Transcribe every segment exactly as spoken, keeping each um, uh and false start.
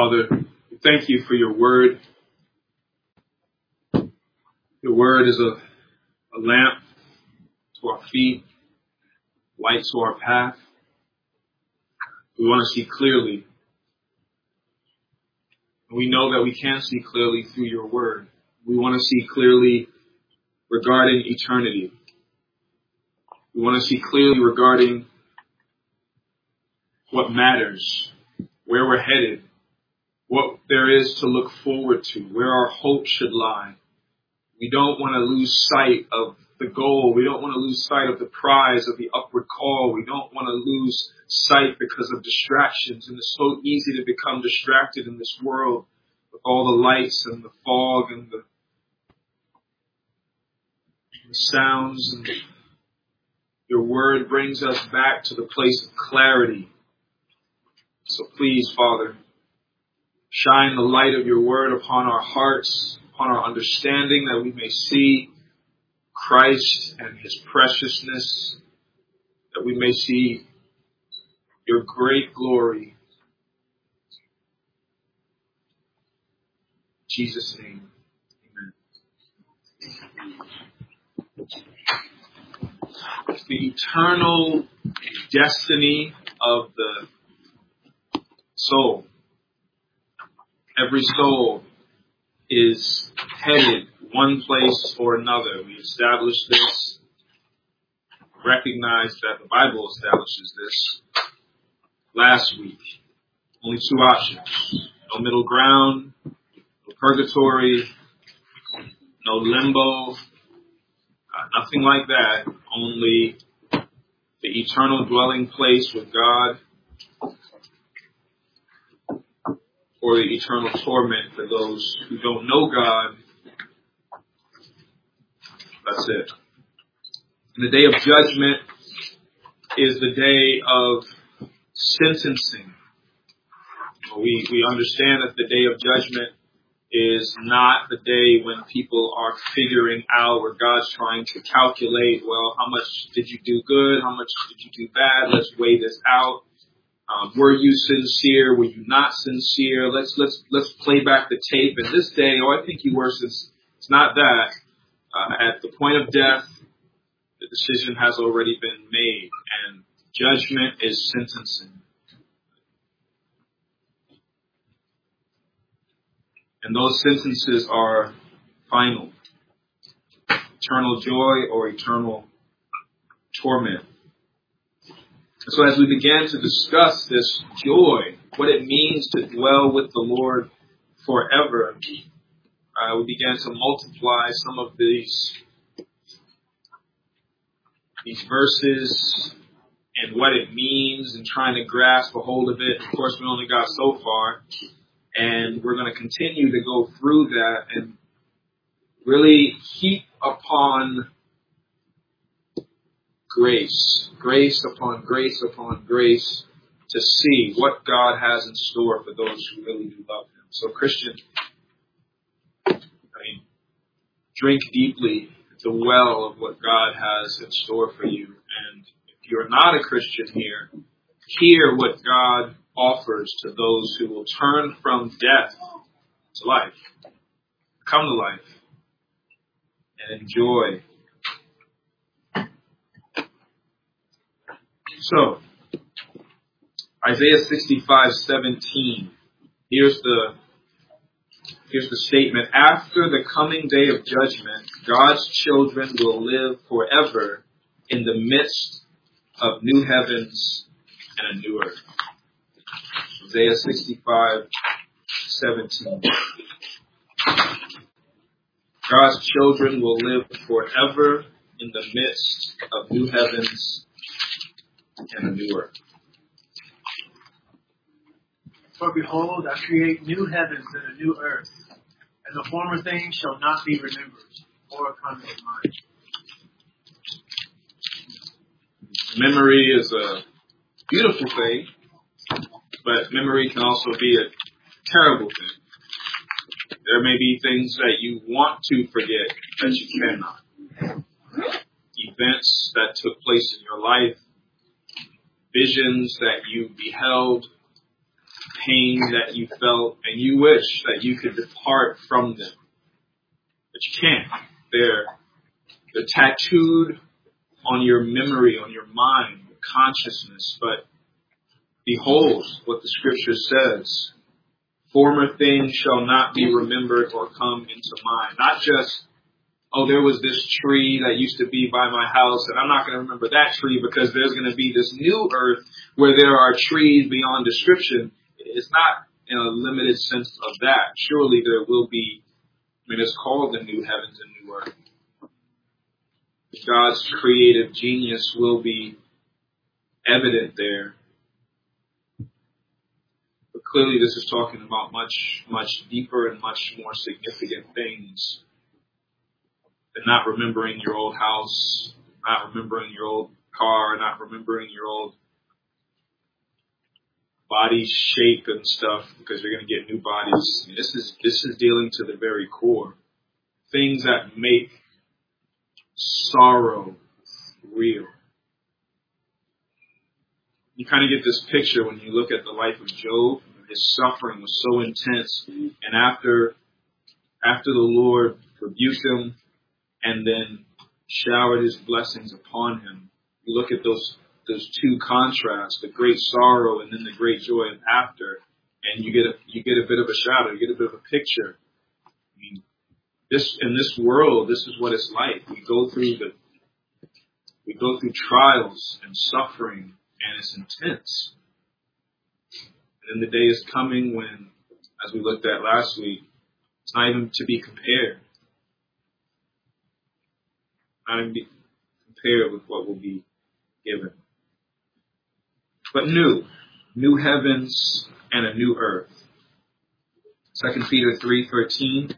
Father, we thank you for your word. Your word is a, a lamp to our feet, light to our path. We want to see clearly. We know that we can see clearly through your word. We want to see clearly regarding eternity. We want to see clearly regarding what matters, where we're headed, what there is to look forward to, where our hope should lie. We don't want to lose sight of the goal. We don't want to lose sight of the prize, of the upward call. We don't want to lose sight because of distractions. And it's so easy to become distracted in this world with all the lights and the fog and the, the sounds. And your word brings us back to the place of clarity. So please, Father, shine the light of your word upon our hearts, upon our understanding, that we may see Christ and his preciousness, that we may see your great glory. In Jesus' name, amen. The eternal destiny of the soul. Every soul is headed one place or another. We established this, recognized that the Bible establishes this last week. Only two options. No middle ground, no purgatory, no limbo, uh, nothing like that. Only the eternal dwelling place with God, or the eternal torment for those who don't know God. That's it. And the day of judgment is the day of sentencing. We, we understand that the day of judgment is not the day when people are figuring out, where God's trying to calculate, well, how much did you do good? How much did you do bad? Let's weigh this out. Um, were you sincere? Were you not sincere? Let's let's let's play back the tape. And this day, oh, I think you were sincere. It's not that. Uh, at the point of death, the decision has already been made, and judgment is sentencing. And those sentences are final: eternal joy or eternal torment. So as we began to discuss this joy, what it means to dwell with the Lord forever, uh, we began to multiply some of these, these verses and what it means, and trying to grasp a hold of it. Of course, we only got so far, and we're going to continue to go through that and really heap upon grace, grace upon grace upon grace, to see what God has in store for those who really do love him. So Christian, I mean, drink deeply at the well of what God has in store for you. And if you're not a Christian here, hear what God offers to those who will turn from death to life, come to life, and enjoy. So, Isaiah sixty-five seventeen. Here's the here's the statement. After the coming day of judgment, God's children will live forever in the midst of new heavens and a new earth. Isaiah sixty-five seventeen. God's children will live forever in the midst of new heavens and a new earth. For behold, I create new heavens and a new earth, and the former things shall not be remembered or come to mind. Memory is a beautiful thing, but memory can also be a terrible thing. There may be things that you want to forget that you cannot. Events that took place in your life, visions that you beheld, pain that you felt, and you wish that you could depart from them. But you can't. They're, they're tattooed on your memory, on your mind, your consciousness. But behold what the scripture says. Former things shall not be remembered or come into mind. Not just, oh, there was this tree that used to be by my house, and I'm not going to remember that tree because there's going to be this new earth where there are trees beyond description. It's not in a limited sense of that. Surely there will be, I mean, it's called the new heavens and new earth. God's creative genius will be evident there. But clearly this is talking about much, much deeper and much more significant things than not remembering your old house, not remembering your old car, not remembering your old body shape and stuff, because you're going to get new bodies. I mean, this is this is dealing to the very core. Things that make sorrow real. You kind of get this picture when you look at the life of Job. His suffering was so intense, and after after the Lord rebuked him and then showered his blessings upon him, you look at those those two contrasts, the great sorrow and then the great joy of after, and you get a you get a bit of a shadow, you get a bit of a picture. I mean, this in this world, this is what it's like. We go through the we go through trials and suffering, and it's intense. And then the day is coming when, as we looked at last week, it's not even to be compared. Not even be compared with what will be given. But new, new heavens and a new earth. Second Peter three thirteen.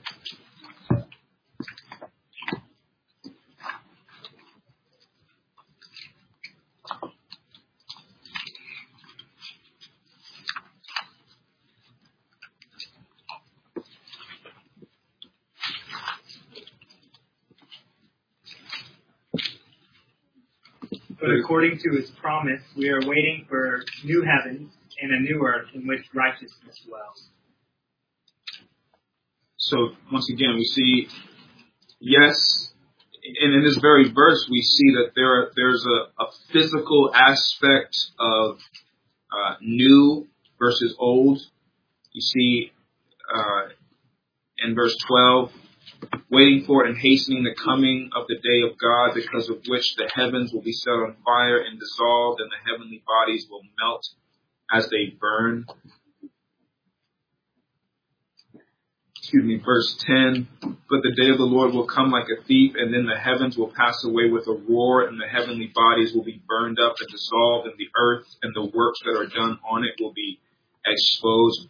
But according to his promise, we are waiting for new heavens and a new earth in which righteousness dwells. So once again, we see, yes, and in this very verse, we see that there are, there's a, a physical aspect of uh, new versus old. You see uh, in verse twelve, waiting for and hastening the coming of the day of God, because of which the heavens will be set on fire and dissolved, and the heavenly bodies will melt as they burn. Excuse me, verse ten, but the day of the Lord will come like a thief, and then the heavens will pass away with a roar, and the heavenly bodies will be burned up and dissolved, and the earth and the works that are done on it will be exposed.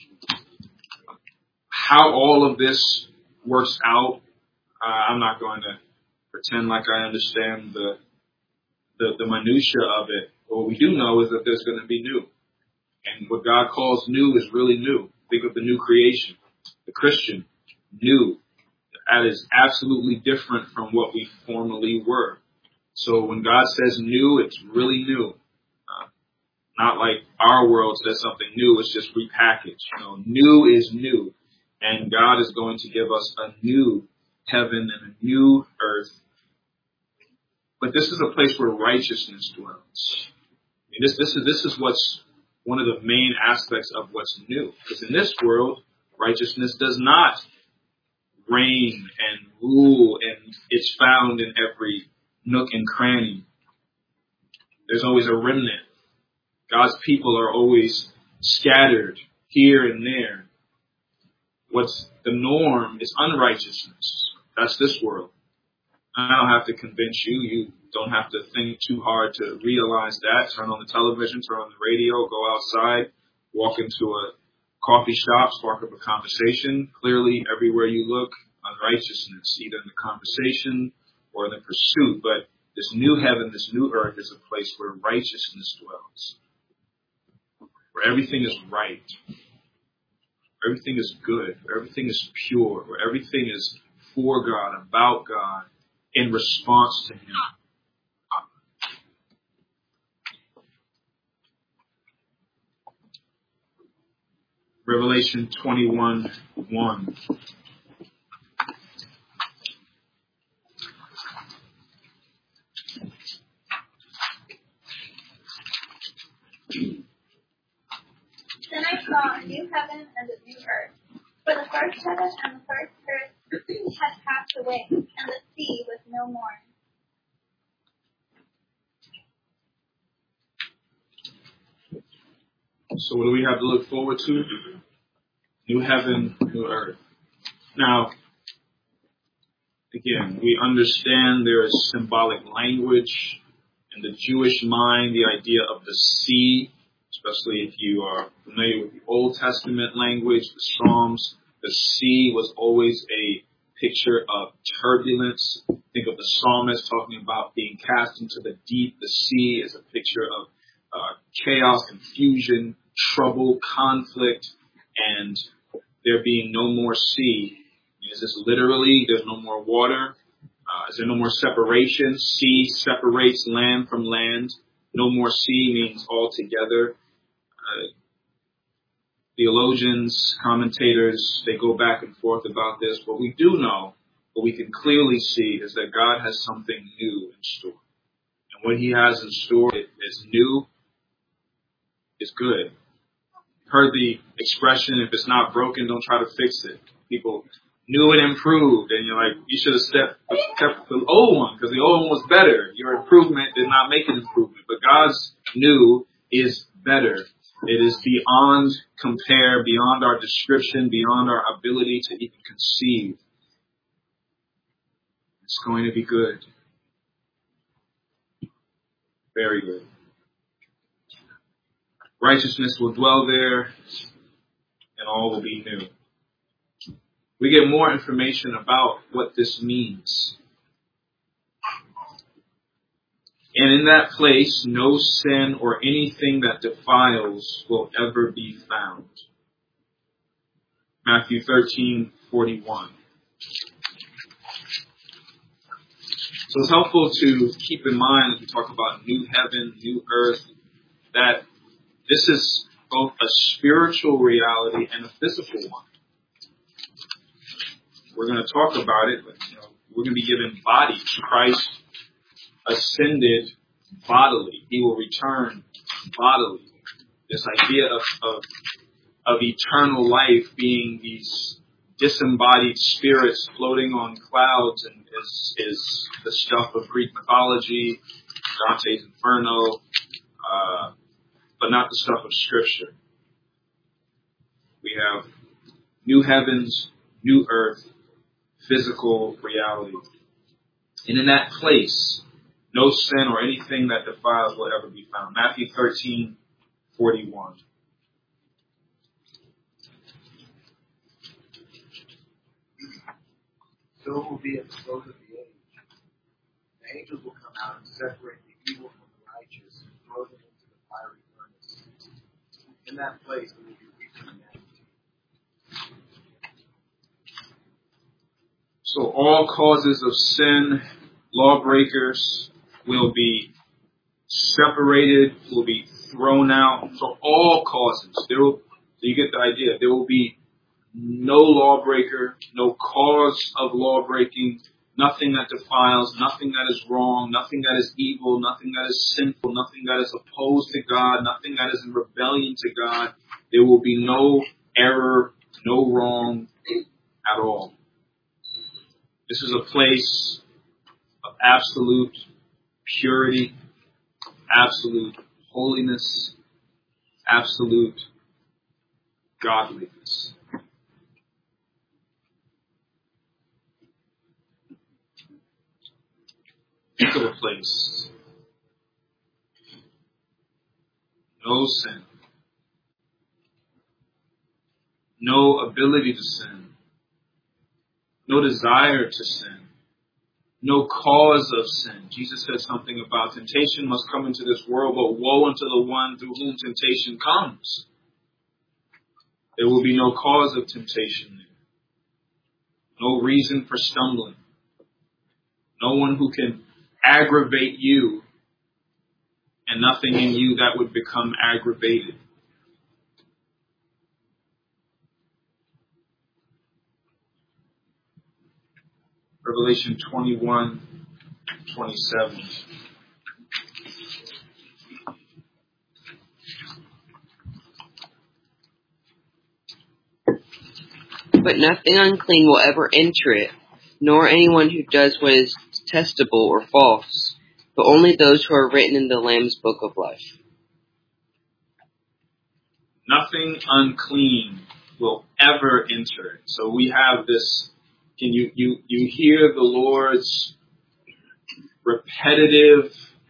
How all of this works out, uh, I'm not going to pretend like I understand the, the the minutia of it. What we do know is that there's going to be new. And what God calls new is really new. Think of the new creation, the Christian, new. That is absolutely different from what we formerly were. So when God says new, it's really new. Uh, not like our world says something new, it's just repackaged. You know, new is new. And God is going to give us a new heaven and a new earth. But this is a place where righteousness dwells. I mean, this, this is this is what's one of the main aspects of what's new. Because in this world, righteousness does not reign and rule, and it's found in every nook and cranny. There's always a remnant. God's people are always scattered here and there. What's the norm is unrighteousness. That's this world. I don't have to convince you. You don't have to think too hard to realize that. Turn on the television, turn on the radio, go outside, walk into a coffee shop, spark up a conversation. Clearly, everywhere you look, unrighteousness, either in the conversation or in the pursuit. But this new heaven, this new earth is a place where righteousness dwells, where everything is right. Everything is good, where everything is pure, where everything is for God, about God, in response to Him. Revelation twenty-one one. Then I saw a new heaven and a new earth. For the first heaven and the first earth had passed away, and the sea was no more. So what do we have to look forward to? New heaven, new earth. Now, again, we understand there is symbolic language in the Jewish mind, the idea of the sea, especially if you are familiar with the Old Testament language, the Psalms. The sea was always a picture of turbulence. Think of the psalmist talking about being cast into the deep. The sea is a picture of uh, chaos, confusion, trouble, conflict, and there being no more sea. Is this literally, there's no more water? Uh, is there no more separation? Sea separates land from land. No more sea means altogether. Uh, theologians, commentators, they go back and forth about this. What we do know, what we can clearly see, is that God has something new in store. And what he has in store is new, is good. Heard the expression, if it's not broken, don't try to fix it. People new and improved, and you're like, you should have stepped, kept the old one, because the old one was better. Your improvement did not make an improvement. But God's new is better. It is beyond compare, beyond our description, beyond our ability to even conceive. It's going to be good. Very good. Righteousness will dwell there, and all will be new. We get more information about what this means. And in that place, no sin or anything that defiles will ever be found. Matthew thirteen forty-one. So it's helpful to keep in mind as we talk about new heaven, new earth, that this is both a spiritual reality and a physical one. We're going to talk about it, but you know, we're going to be given bodies. Christ ascended bodily. He will return bodily. This idea of, of, of eternal life being these disembodied spirits floating on clouds and is, is the stuff of Greek mythology, Dante's Inferno, uh, but not the stuff of Scripture. We have new heavens, new earth, physical reality. And in that place, no sin or anything that defiles will ever be found. Matthew thirteen forty-one. So it will be at the close of the age. The angels will come out and separate the evil from the righteous and throw them into the fiery furnace. In that place, there will be weeping and gnashing. So all causes of sin, lawbreakers, will be separated, will be thrown out. So all causes. There will, so you get the idea. There will be no lawbreaker, no cause of lawbreaking, nothing that defiles, nothing that is wrong, nothing that is evil, nothing that is sinful, nothing that is opposed to God, nothing that is in rebellion to God. There will be no error, no wrong at all. This is a place of absolute purity, absolute holiness, absolute godliness. Think of a place. No sin. No ability to sin. No desire to sin. No cause of sin. Jesus said something about temptation must come into this world, but woe unto the one through whom temptation comes. There will be no cause of temptation there. No reason for stumbling. No one who can aggravate you and nothing in you that would become aggravated. Revelation twenty-one, twenty-seven. But nothing unclean will ever enter it, nor anyone who does what is detestable or false, but only those who are written in the Lamb's book of life. Nothing unclean will ever enter it. So we have this, can you, you, you hear the Lord's repetitive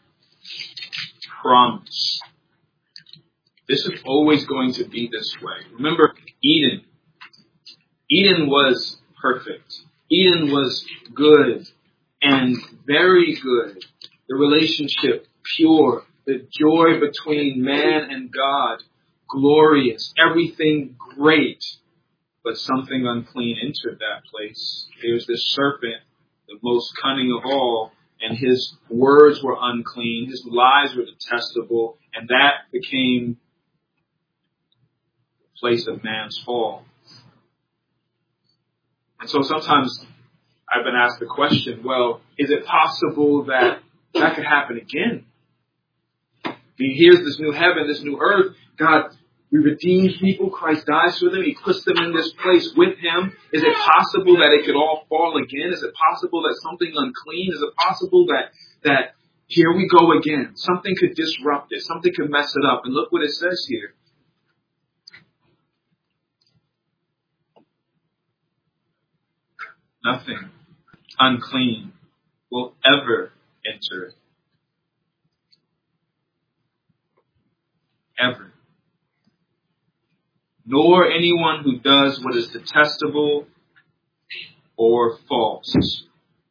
promise. This is always going to be this way. Remember Eden. Eden was perfect. Eden was good and very good. The relationship pure. The joy between man and God glorious. Everything great. But something unclean entered that place. There's this serpent, the most cunning of all, and his words were unclean. His lies were detestable. And that became the place of man's fall. And so sometimes I've been asked the question, well, is it possible that that could happen again? Here's this new heaven, this new earth. God, we redeemed people. Christ dies for them. He puts them in this place with him. Is it possible that it could all fall again? Is it possible that something unclean? Is it possible that, that here we go again? Something could disrupt it. Something could mess it up. And look what it says here. Nothing unclean will ever enter it. Ever. Nor anyone who does what is detestable or false.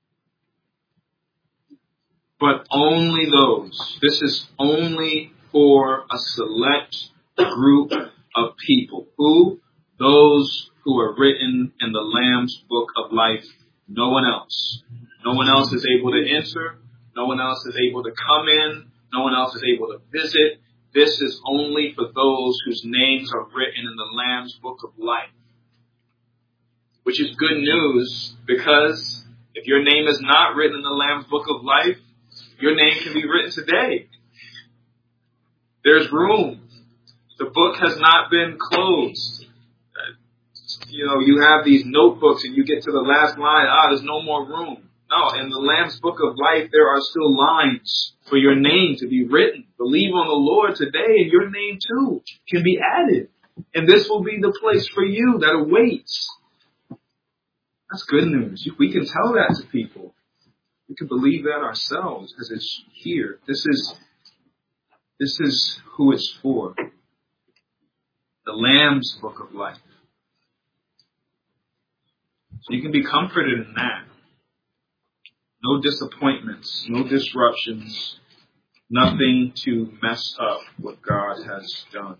But only those. This is only for a select group of people. Who? Those who are written in the Lamb's book of life. No one else. No one else is able to enter. No one else is able to come in. No one else is able to visit. This is only for those whose names are written in the Lamb's book of life. Which is good news, because if your name is not written in the Lamb's book of life, your name can be written today. There's room. The book has not been closed. You know, you have these notebooks and you get to the last line, ah, there's no more room. No, in the Lamb's book of life, there are still lines for your name to be written. Believe on the Lord today and your name too can be added. And this will be the place for you that awaits. That's good news. We can tell that to people. We can believe that ourselves because it's here. This is, this is who it's for. The Lamb's book of life. So you can be comforted in that. No disappointments, no disruptions, nothing to mess up what God has done.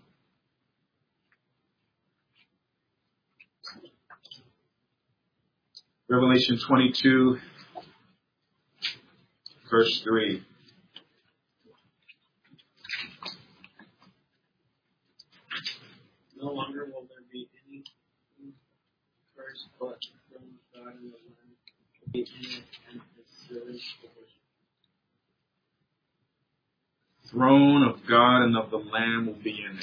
Revelation twenty-two, verse three. No longer will there be any curse, but from God and the Lamb will be in it, and his servants will worship. Throne of God and of the Lamb will be in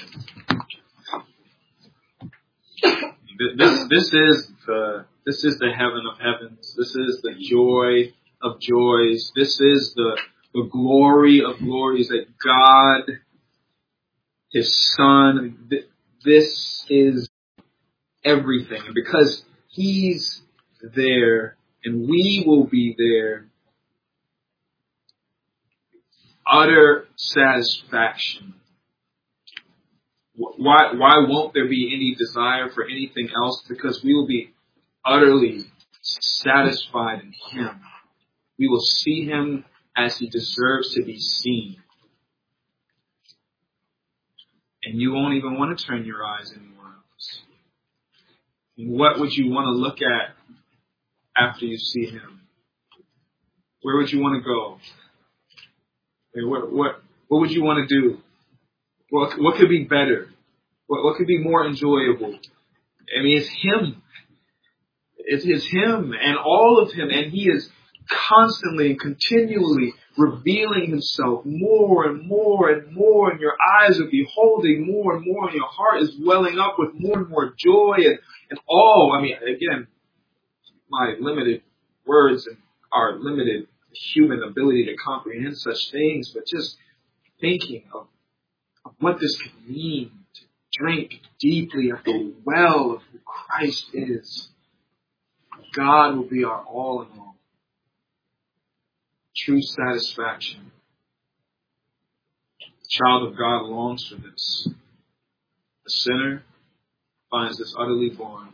it. This, this is the, this is the heaven of heavens. This is the joy of joys. This is the, the glory of glories that God, his Son, this is everything. And because he's there and we will be there, utter satisfaction. Why, why won't there be any desire for anything else? Because we will be utterly satisfied in him. We will see him as he deserves to be seen. And you won't even want to turn your eyes anywhere else. And what would you want to look at after you see him? Where would you want to go? What, what, what would you want to do? What, what could be better? What, what could be more enjoyable? I mean, it's him. It is Him and all of Him, and He is constantly and continually revealing Himself more and more and more, and your eyes are beholding more and more, and your heart is welling up with more and more joy and, and awe. I mean, again, my limited words and our limited human ability to comprehend such things, but just thinking of, of what this could mean to drink deeply of the well of who Christ is. God will be our all in all. True satisfaction. The child of God longs for this. The sinner finds this utterly boring.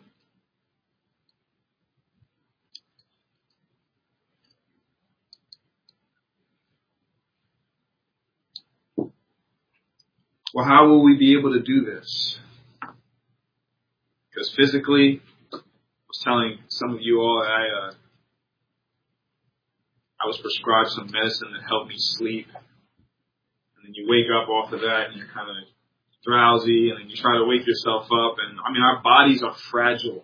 Well, how will we be able to do this? Because physically, I was telling some of you all that I, uh, I was prescribed some medicine that helped me sleep. And then you wake up off of that and you're kind of drowsy, and then you try to wake yourself up. And I mean, our bodies are fragile.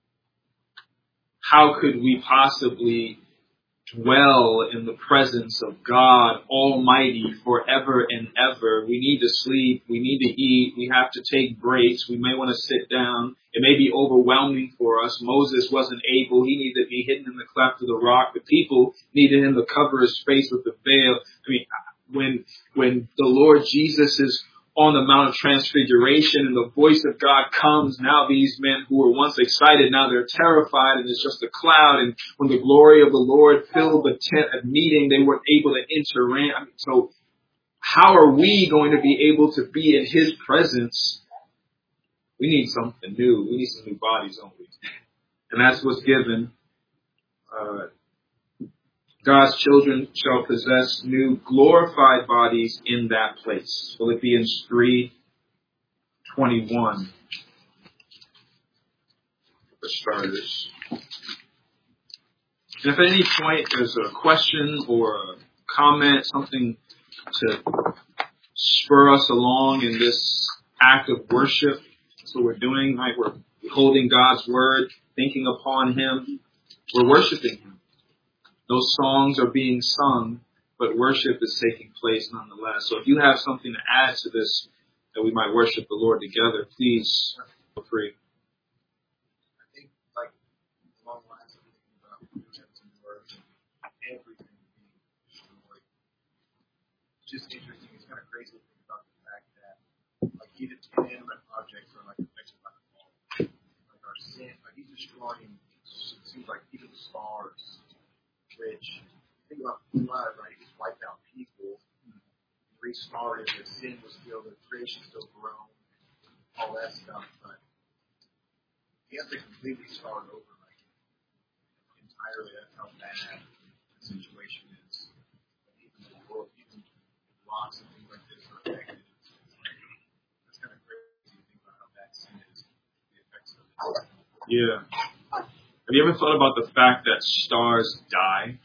How could we possibly dwell in the presence of God Almighty forever and ever? We need to sleep. We need to eat. We have to take breaks. We may want to sit down. It may be overwhelming for us. Moses wasn't able. He needed to be hidden in the cleft of the rock. The people needed him to cover his face with the veil. I mean, when, when the Lord Jesus is on the Mount of Transfiguration and the voice of God comes, now these men who were once excited, now they're terrified, and it's just a cloud. And when the glory of the Lord filled the tent of meeting, they weren't able to enter in. I mean, so how are we going to be able to be in His presence? We need something new. We need some new bodies, don't we? And that's what's given. Uh, God's children shall possess new glorified bodies in that place. Philippians three twenty-one. For starters. And if at any point there's a question or a comment, something to spur us along in this act of worship, that's what we're doing, right? We're holding God's word, thinking upon Him. We're worshiping Him. Those songs are being sung, but worship is taking place nonetheless. So if you have something to add to this, that we might worship the Lord together, please feel free. I think, like, along the lines of thinking about new heavens and new earth, everything being destroyed. It's just interesting. It's kind of crazy to think about the fact that, like, even inanimate objects are, like, affected by the fall. Like, our sin, like, He's destroying, it seems like even stars. Which, think about blood, right? He's wiped out people, restarted, the sin was still, the creation still grown, all that stuff, but he has to completely start over, like, entirely. That's how bad the situation is. But even the world, even rocks and things like this are affected. It's kind of crazy to think about how bad sin is, the effects of it. Yeah. Have you ever thought about the fact that stars die?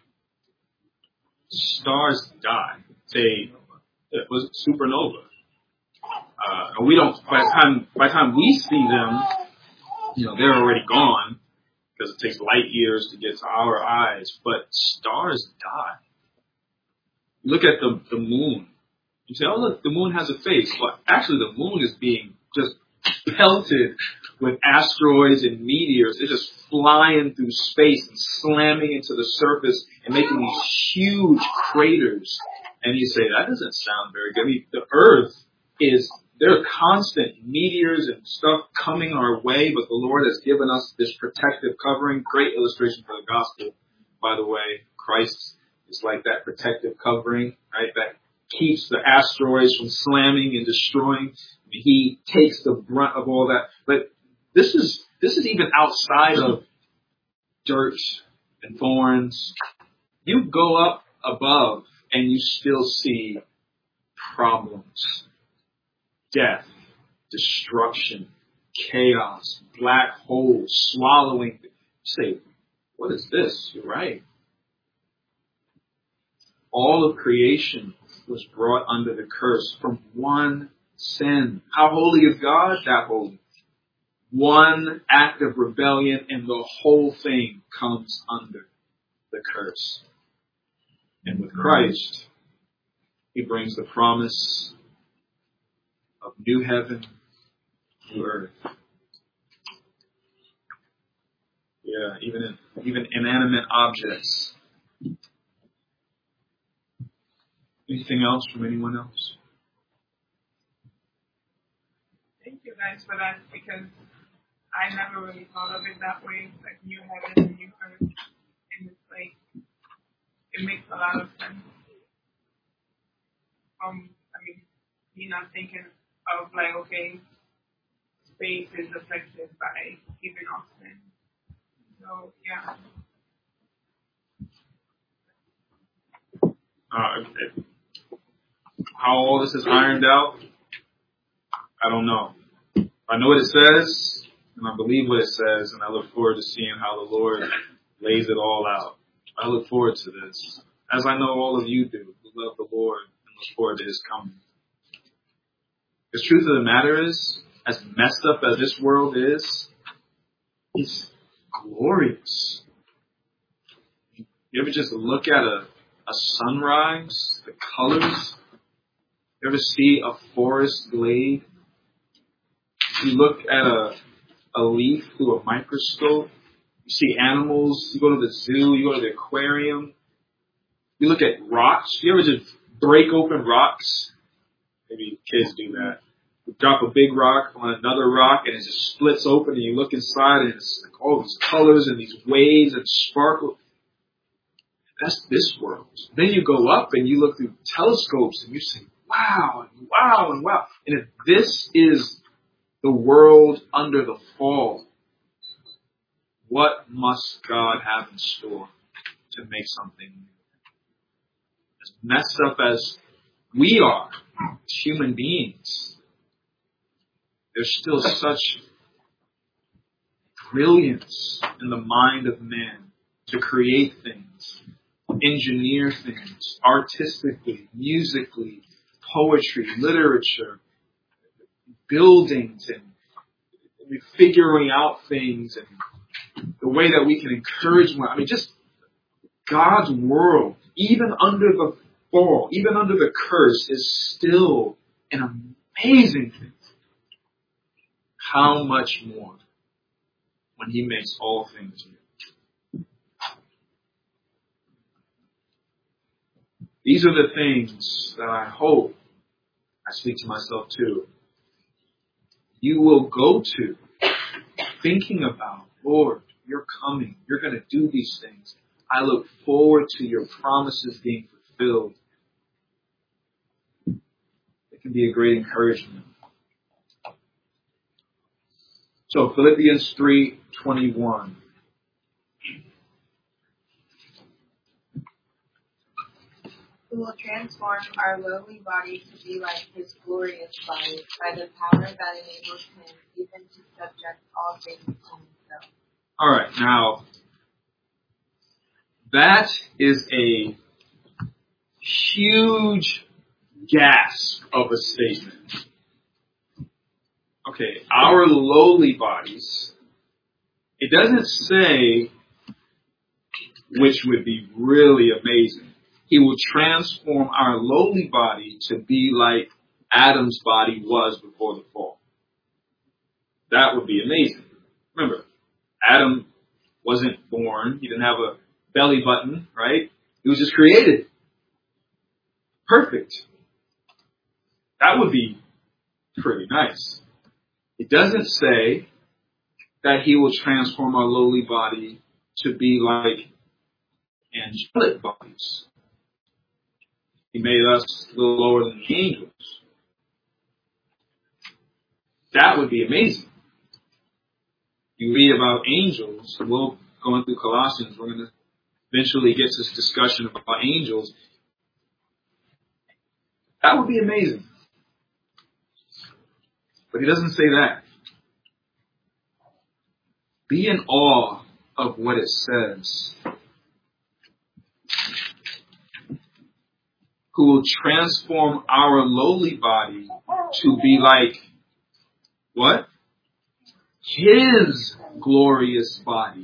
Stars die. They, it was supernova. Uh, and we don't, by the time, by the time we see them, you know, they're already gone because it takes light years to get to our eyes, but stars die. You look at the, the moon. You say, oh look, the moon has a face. Well, actually the moon is being just pelted with asteroids and meteors. They're just flying through space and slamming into the surface and making these huge craters. And you say, that doesn't sound very good. I mean, the Earth is, there are constant meteors and stuff coming our way, but the Lord has given us this protective covering. Great illustration for the gospel, by the way. Christ is like that protective covering, right? That keeps the asteroids from slamming and destroying. He takes the brunt of all that. But this is this is even outside of dirt and thorns. You go up above and you still see problems, death, destruction, chaos, black holes, swallowing. You say, what is this? You're right. All of creation was brought under the curse from one sin. How holy is God? That holy. One act of rebellion and the whole thing comes under the curse. And with Christ, he brings the promise of new heaven, new earth. Yeah, even even inanimate objects. Anything else from anyone else? Thank you guys for that, because I never really thought of it that way, like new heaven and new earth. And it's like, it makes a lot of sense. Um, I mean, me not thinking of like, okay, space is affected by even off sin. So, yeah. Uh, okay. How all this is ironed out, I don't know. I know what it says, and I believe what it says, and I look forward to seeing how the Lord lays it all out. I look forward to this, as I know all of you do, who love the Lord and look forward to his coming. The truth of the matter is, as messed up as this world is, it's glorious. You ever just look at a, a sunrise, the colors? You ever see a forest glade? You look at a, a leaf through a microscope. You see animals. You go to the zoo. You go to the aquarium. You look at rocks. You ever just break open rocks? Maybe kids do that. You drop a big rock on another rock and it just splits open and you look inside and it's like all these colors and these waves and sparkle. That's this world. Then you go up and you look through telescopes and you say, wow, and wow, and wow. And if this is the world under the fall, what must God have in store to make something new? As messed up as we are, as human beings, there's still such brilliance in the mind of man to create things, engineer things, artistically, musically, poetry, literature, buildings, and figuring out things, and the way that we can encourage one. I mean, just God's world, even under the fall, even under the curse, is still an amazing thing. How much more when he makes all things new? These are the things that I hope, I speak to myself too, you will go to thinking about, Lord, you're coming. You're going to do these things. I look forward to your promises being fulfilled. It can be a great encouragement. So Philippians three twenty-one. Who will transform our lowly body to be like his glorious body by the power that enables him even to subject all things to himself. All right, now that is a huge gasp of a statement. Okay, our lowly bodies, it doesn't say, which would be really amazing. He will transform our lowly body to be like Adam's body was before the fall. That would be amazing. Remember, Adam wasn't born. He didn't have a belly button, right? He was just created. Perfect. That would be pretty nice. It doesn't say that he will transform our lowly body to be like angelic bodies. He made us a little lower than the angels. That would be amazing. You read about angels, we'll going through Colossians, we're going to eventually get to this discussion about angels. That would be amazing. But he doesn't say that. Be in awe of what it says. Who will transform our lowly body to be like, what? His glorious body.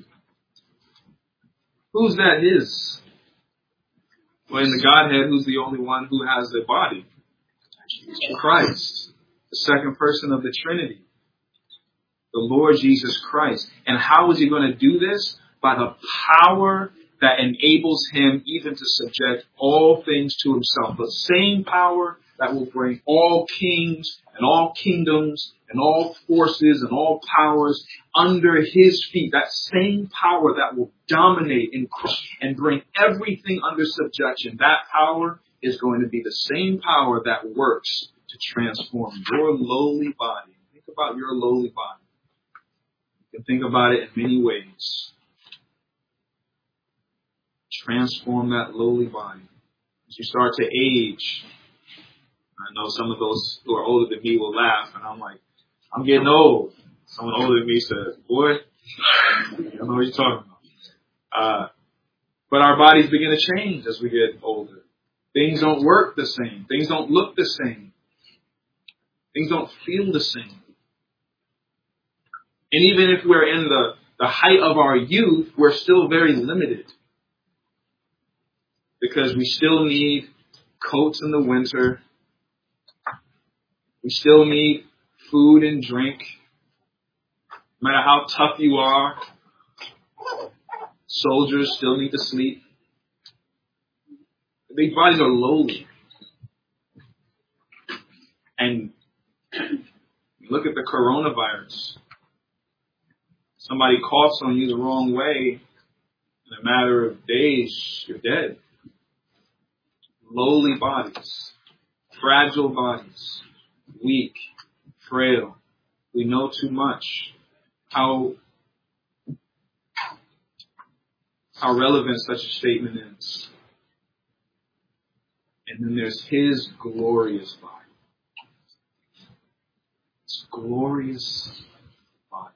Who's that his? Well, in the Godhead, who's the only one who has a body? Christ, the second person of the Trinity, the Lord Jesus Christ. And how is he going to do this? By the power that enables him even to subject all things to himself. The same power that will bring all kings and all kingdoms and all forces and all powers under his feet. That same power that will dominate and crush and bring everything under subjection. That power is going to be the same power that works to transform your lowly body. Think about your lowly body. You can think about it in many ways. Transform that lowly body. As you start to age, I know some of those who are older than me will laugh, and I'm like, I'm getting old. Someone older than me says, boy, I don't know what you're talking about. Uh, but our bodies begin to change as we get older. Things don't work the same. Things don't look the same. Things don't feel the same. And even if we're in the, the height of our youth, we're still very limited. Because we still need coats in the winter. We still need food and drink. No matter how tough you are, soldiers still need to sleep. These bodies are lowly. And look at the coronavirus. Somebody coughs on you the wrong way, in a matter of days, you're dead. Lowly bodies, fragile bodies, weak, frail. We know too much. How, how relevant such a statement is. And then there's his glorious body. His glorious body.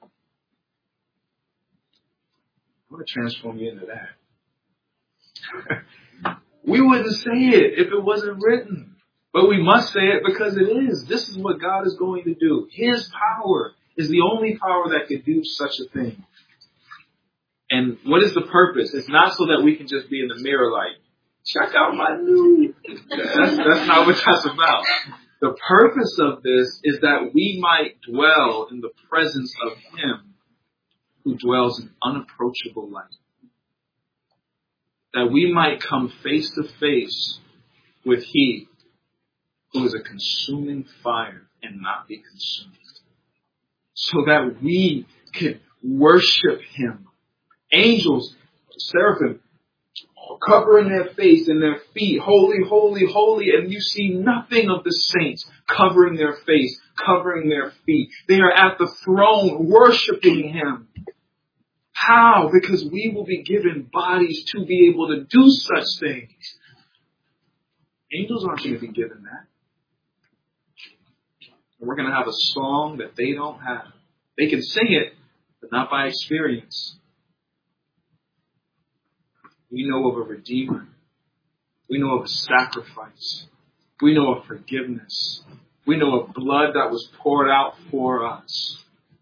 I want to transform you into that. We wouldn't say it if it wasn't written. But we must say it because it is. This is what God is going to do. His power is the only power that could do such a thing. And what is the purpose? It's not so that we can just be in the mirror like, check out my new. That's, that's not what that's about. The purpose of this is that we might dwell in the presence of him who dwells in unapproachable light. That we might come face to face with he who is a consuming fire and not be consumed. So that we can worship him. Angels, seraphim, covering their face and their feet, holy, holy, holy, and you see nothing of the saints covering their face, covering their feet. They are at the throne worshiping him. How? Because we will be given bodies to be able to do such things. Angels aren't going to be given that. And we're going to have a song that they don't have. They can sing it, but not by experience. We know of a Redeemer. We know of a sacrifice. We know of forgiveness. We know of blood that was poured out for us.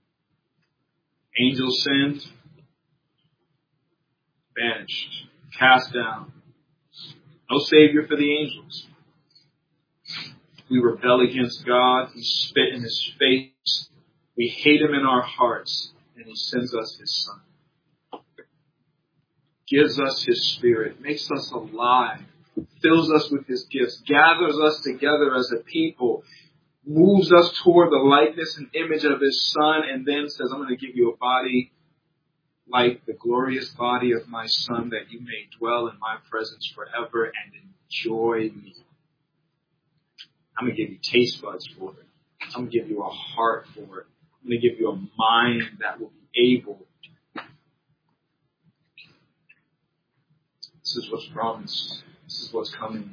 Angels sinned. Banished. Cast down. No Savior for the angels. We rebel against God. We spit in his face. We hate him in our hearts. And he sends us his Son. Gives us his Spirit. Makes us alive. Fills us with his gifts. Gathers us together as a people. Moves us toward the likeness and image of his Son. And then says, I'm going to give you a body like the glorious body of my Son, that you may dwell in my presence forever and enjoy me. I'm going to give you taste buds for it. I'm going to give you a heart for it. I'm going to give you a mind that will be able. This is what's promised. This is what's coming.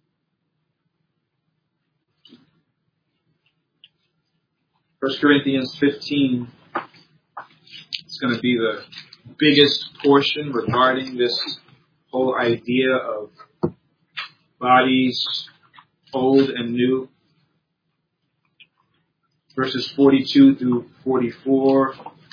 First Corinthians fifteen is going to be the biggest portion regarding this whole idea of bodies, old and new. Verses forty-two through forty-four,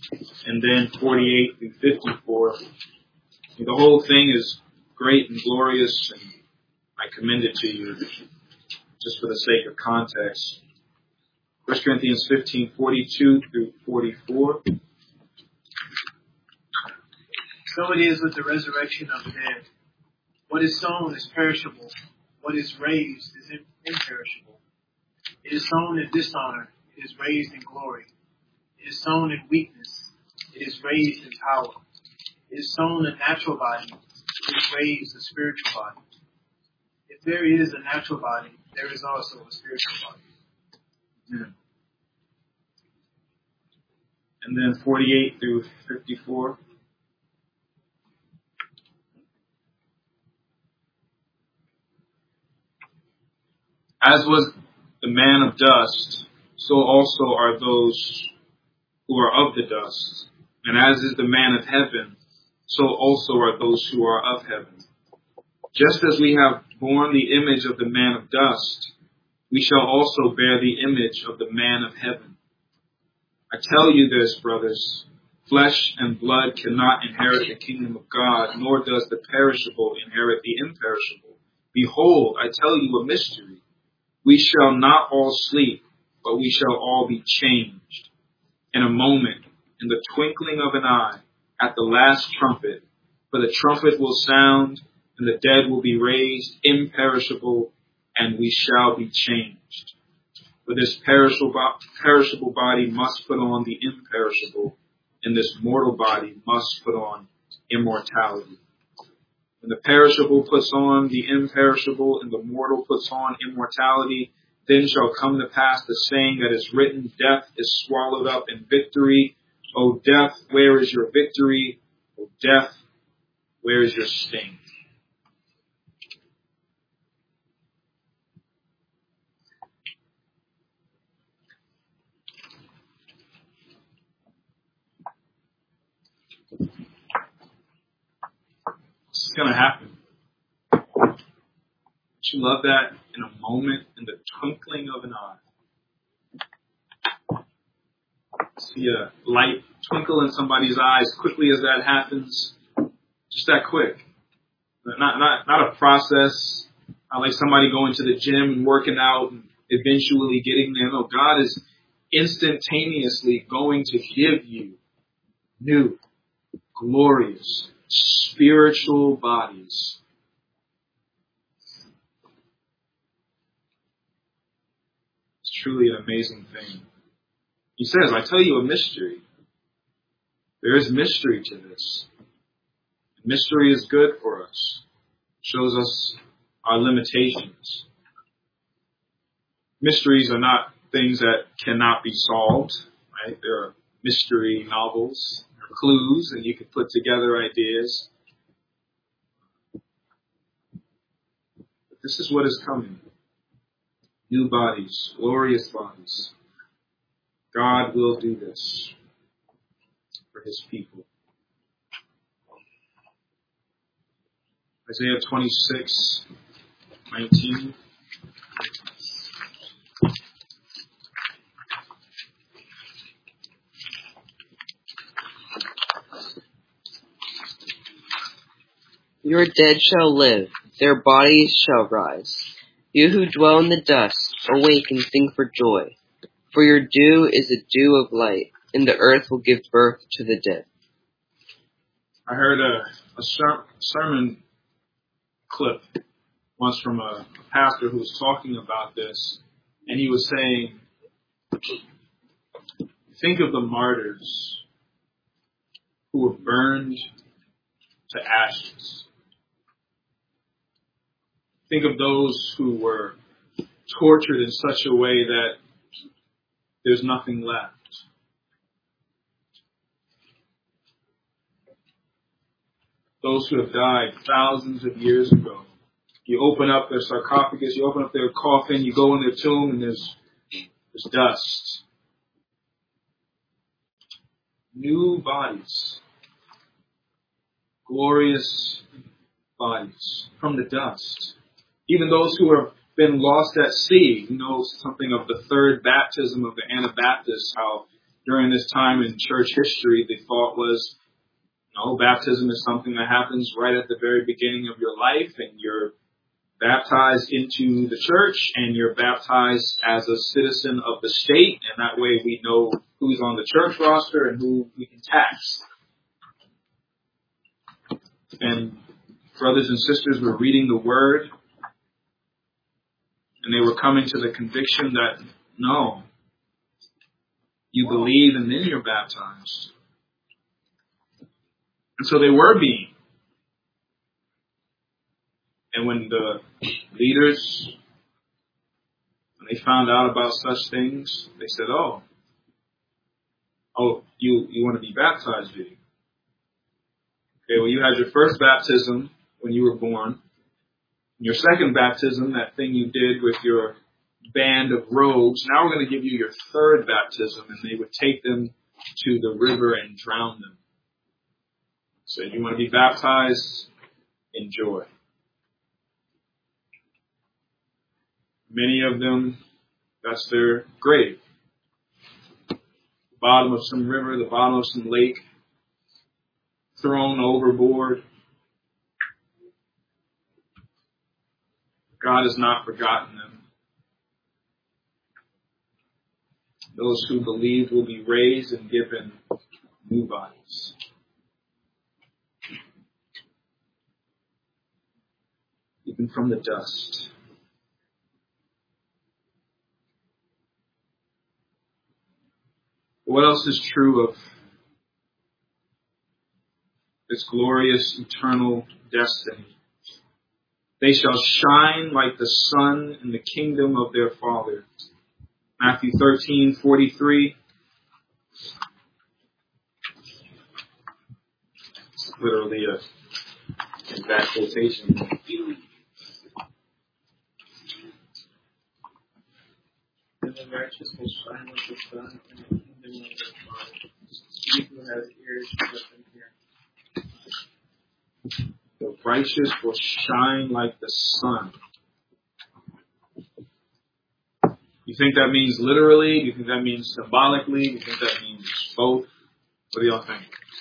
and then forty-eight through fifty-four. The whole thing is great and glorious, and I commend it to you just for the sake of context. First Corinthians fifteen, forty-two through forty-four. So it is with the resurrection of the dead. What is sown is perishable. What is raised is imperishable. It is sown in dishonor. It is raised in glory. It is sown in weakness. It is raised in power. It is sown a natural body. It is raised a spiritual body. If there is a natural body, there is also a spiritual body. Yeah. And then forty-eight through fifty-four. As was the man of dust, so also are those who are of the dust. And as is the man of heaven, so also are those who are of heaven. Just as we have borne the image of the man of dust, we shall also bear the image of the man of heaven. I tell you this, brothers, flesh and blood cannot inherit the kingdom of God, nor does the perishable inherit the imperishable. Behold, I tell you a mystery. We shall not all sleep, but we shall all be changed. In a moment, in the twinkling of an eye, at the last trumpet, for the trumpet will sound, and the dead will be raised imperishable, and we shall be changed. For this perishable, perishable body must put on the imperishable, and this mortal body must put on immortality. When the perishable puts on the imperishable, and the mortal puts on immortality, then shall come to pass the saying that is written, death is swallowed up in victory. O death, where is your victory? O death, where is your sting? This is going to happen. Don't you love that? In a moment, in the twinkling of an eye. See a light twinkle in somebody's eye as quickly as that happens. Just that quick. Not, not, not a process. Not like somebody going to the gym and working out and eventually getting there. No, God is instantaneously going to give you new, glorious, spiritual bodies. It's truly an amazing thing. He says, I tell you a mystery. There is mystery to this. Mystery is good for us. It shows us our limitations. Mysteries are not things that cannot be solved, right? There are mystery novels, clues, and you can put together ideas. But this is what is coming. New bodies, glorious bodies. God will do this for his people. Isaiah twenty-six, nineteen. Your dead shall live, their bodies shall rise. You who dwell in the dust, awake and sing for joy. For your dew is a dew of light, and the earth will give birth to the dead. I heard a, a ser- sermon clip once from a pastor who was talking about this, and he was saying, think of the martyrs who were burned to ashes. Think of those who were tortured in such a way that there's nothing left. Those who have died thousands of years ago. You open up their sarcophagus, you open up their coffin, you go in their tomb, and there's, there's dust. New bodies. Glorious bodies from the dust. Even those who have been lost at sea, you know something of the third baptism of the Anabaptists, how during this time in church history, the thought was, no, baptism is something that happens right at the very beginning of your life, and you're baptized into the church, and you're baptized as a citizen of the state, and that way we know who's on the church roster and who we can tax. And brothers and sisters were reading the Word, and they were coming to the conviction that, no, you believe and then you're baptized. And so they were being. And when the leaders, when they found out about such things, they said, oh, oh, you, you want to be baptized, do you? Okay, well, you had your first baptism when you were born. Your second baptism, that thing you did with your band of robes, now we're going to give you your third baptism, and they would take them to the river and drown them. So you want to be baptized? Enjoy. Many of them, that's their grave. The bottom of some river, the bottom of some lake, thrown overboard. God has not forgotten them. Those who believe will be raised and given new bodies. Even from the dust. What else is true of this glorious eternal destiny? They shall shine like the sun in the kingdom of their Father. Matthew thirteen forty-three. It's literally a exact quotation. And the righteous will shine like the sun in the kingdom of their Father. He who has ears, let them hear. The righteous will shine like the sun. You think that means literally? Do you think that means symbolically? Do you think that means both? What do y'all think?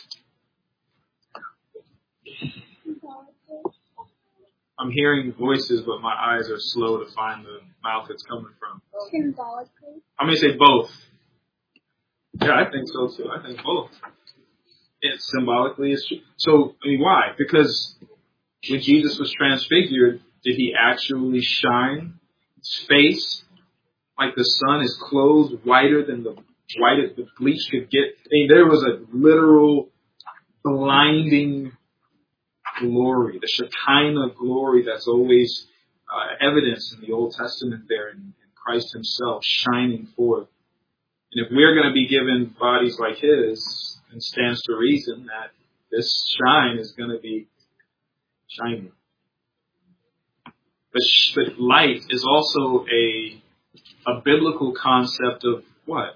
I'm hearing voices, but my eyes are slow to find the mouth it's coming from. Symbolically. I'm going to say both. Yeah, I think so too. I think both. It's symbolically. It's true. So, I mean, why? Because when Jesus was transfigured, did he actually shine? His face, like the sun, his clothes whiter than the white the bleach could get. I mean, there was a literal blinding glory, the Shekinah glory that's always uh, evidenced in the Old Testament there, in, in Christ himself shining forth. And if we're going to be given bodies like his, it stands to reason that this shine is going to be shining. But, but light is also a a biblical concept of what?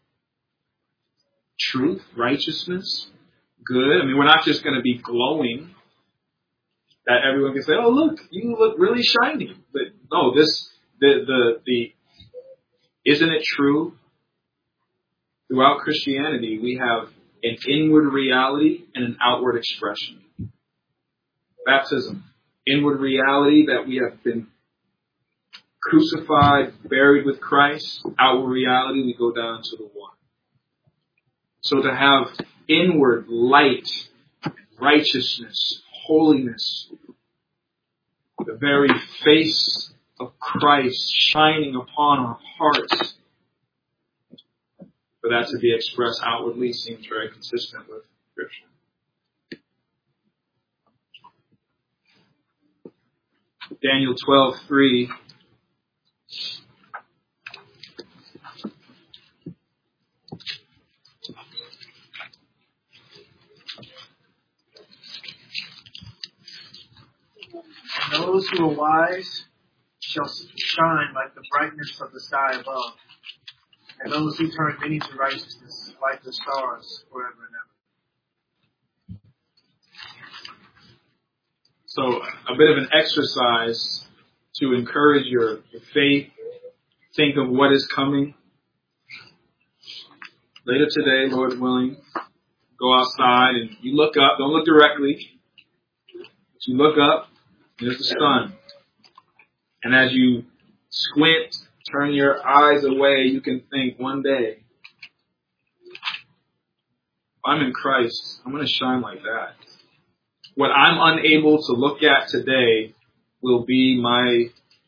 Truth, righteousness, good. I mean, we're not just going to be glowing that everyone can say, "Oh, look, you look really shiny." But no, this the the the isn't it true? Throughout Christianity, we have an inward reality and an outward expression. Baptism, inward reality that we have been crucified, buried with Christ. Outward reality, we go down to the water. So to have inward light, righteousness, holiness, the very face of Christ shining upon our hearts, for that to be expressed outwardly seems very consistent with Scripture. Daniel twelve three. And those who are wise shall shine like the brightness of the sky above, and those who turn many to righteousness like the stars forever and ever. So a bit of an exercise to encourage your, your faith. Think of what is coming. later today, Lord willing, go outside and you look up. Don't look directly. But you look up, there's the sun. And as you squint, turn your eyes away, you can think one day, if I'm in Christ, I'm going to shine like that. What I'm unable to look at today will be my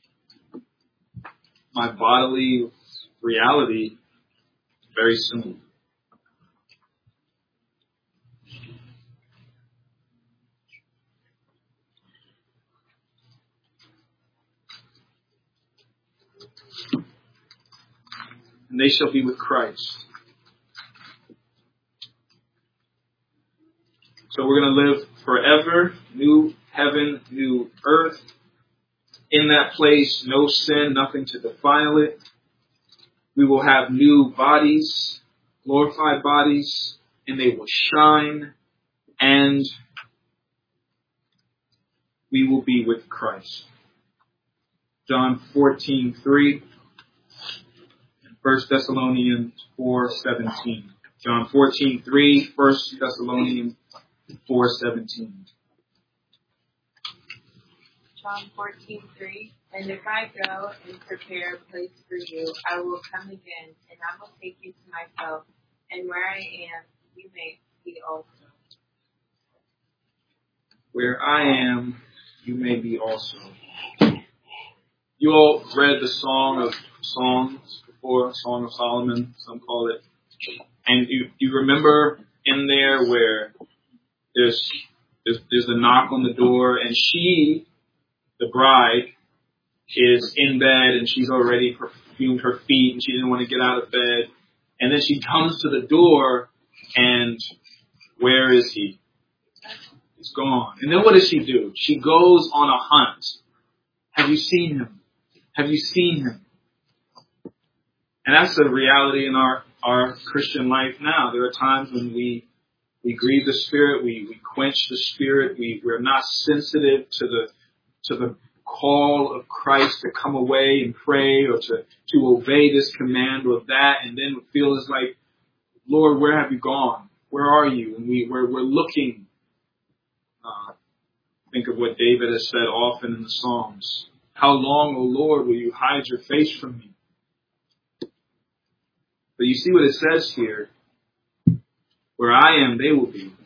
my bodily reality very soon. And they shall be with Christ. So we're going to live forever, new heaven, new earth. In that place, no sin, nothing to defile it. We will have new bodies, glorified bodies, and they will shine, and we will be with Christ. John fourteen three, and First Thessalonians four seventeen. John fourteen three, First Thessalonians four seventeen. John fourteen three. And if I go and prepare a place for you, I will come again, and I will take you to myself, and where I am, you may be also. Where I am, you may be also. You all read the Song of Songs before, Song of Solomon, some call it. And you, you remember in there where there's, there's, there's a knock on the door, and she, the bride, is in bed, and she's already perfumed her feet, and she didn't want to get out of bed. And then she comes to the door, and where is he? He's gone. And then what does she do? She goes on a hunt. Have you seen him? Have you seen him? And that's the reality in our, our Christian life now. There are times when we we grieve the Spirit, we, we quench the Spirit, we, we're not sensitive to the to the call of Christ to come away and pray or to, to obey this command or that, and then feel it's like, Lord, where have you gone? Where are you? And we, we're, we're looking. Uh, think of what David has said often in the Psalms. How long, O Lord, will you hide your face from me? But you see what it says here. Where I am, they will be.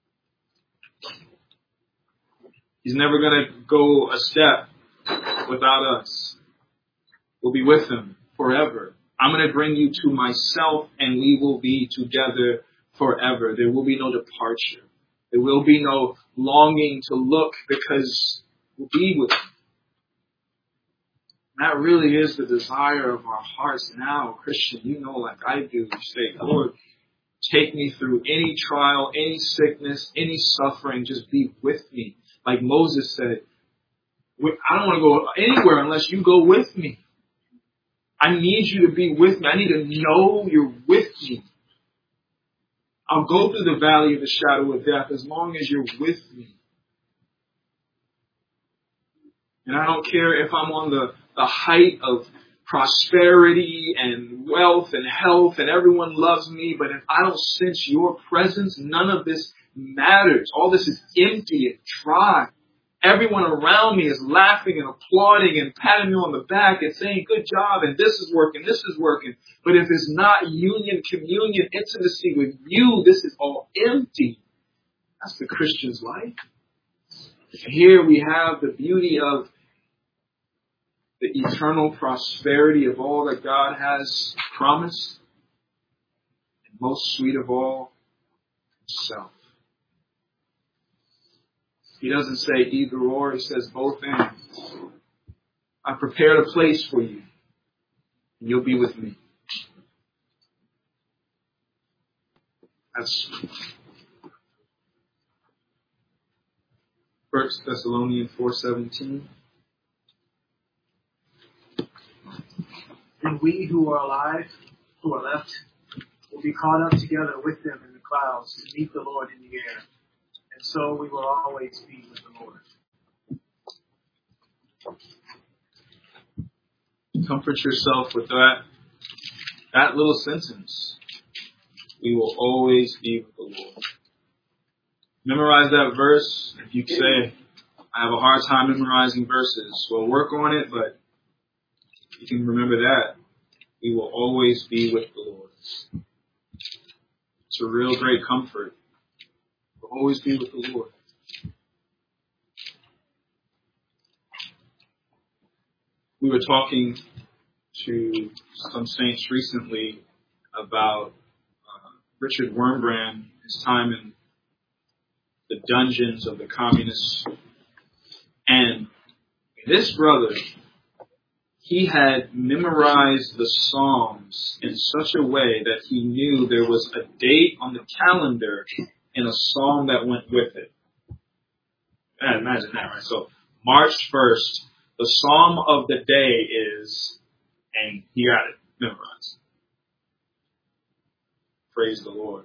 He's never going to go a step without us. We'll be with him forever. I'm going to bring you to myself, and we will be together forever. There will be no departure. There will be no longing to look, because we'll be with him. That really is the desire of our hearts now, Christian. You know, like I do, you say, Lord, take me through any trial, any sickness, any suffering. Just be with me. Like Moses said, I don't want to go anywhere unless you go with me. I need you to be with me. I need to know you're with me. I'll go through the valley of the shadow of death as long as you're with me. And I don't care if I'm on the, the height of prosperity and wealth and health and everyone loves me, but if I don't sense your presence, none of this matters. All this is empty and dry. Everyone around me is laughing and applauding and patting me on the back and saying, good job, and this is working, this is working. But if it's not union, communion, intimacy with you, this is all empty. That's the Christian's life. And here we have the beauty of the eternal prosperity of all that God has promised. And most sweet of all, himself. He doesn't say either or, he says both and. I prepared a place for you, and you'll be with me. That's First Thessalonians four seventeen. And we who are alive, who are left, will be caught up together with them in the clouds to meet the Lord in the air. And so we will always be with the Lord. Comfort yourself with that, that little sentence. we will always be with the Lord. Memorize that verse. If you say, I have a hard time memorizing verses, well, work on it, but you can remember that. We will always be with the Lord. It's a real great comfort. We'll always be with the Lord. We were talking to some saints recently about uh, Richard Wurmbrand, his time in the dungeons of the communists. And this brother, he had memorized the Psalms in such a way that he knew there was a date on the calendar and a psalm that went with it. Man, imagine that, right? So March first, the psalm of the day is, and he got it memorized. Praise the Lord.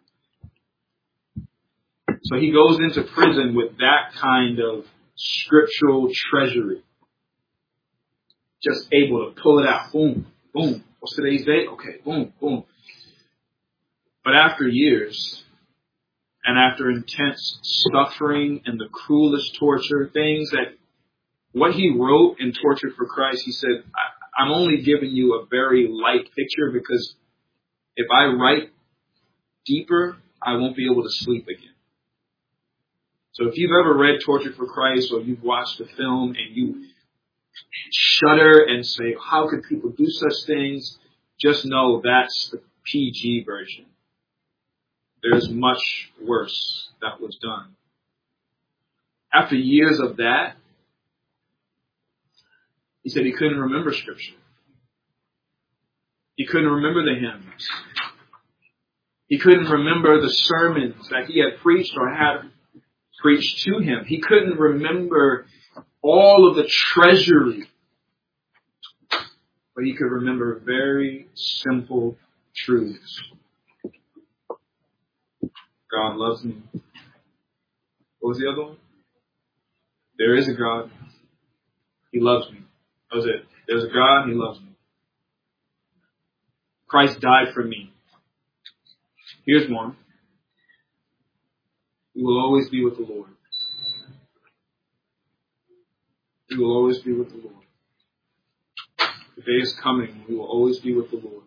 So he goes into prison with that kind of scriptural treasury. Just able to pull it out. Boom, boom. What's today's date? Okay, boom, boom. But after years, and after intense suffering and the cruelest torture, things that what he wrote in Tortured for Christ, he said, I'm only giving you a very light picture because if I write deeper, I won't be able to sleep again. So if you've ever read Tortured for Christ or you've watched the film and you shudder and say, how could people do such things? Just know that's the P G version. There's much worse that was done. After years of that, he said he couldn't remember Scripture. He couldn't remember the hymns. He couldn't remember the sermons that he had preached or had preached to him. He couldn't remember all of the treasury. But he could remember very simple truths. God loves me. What was the other one? There is a God. He loves me. That was it. There's a God. He loves me. Christ died for me. Here's one. We will always be with the Lord. We will always be with the Lord. The day is coming. We will always be with the Lord.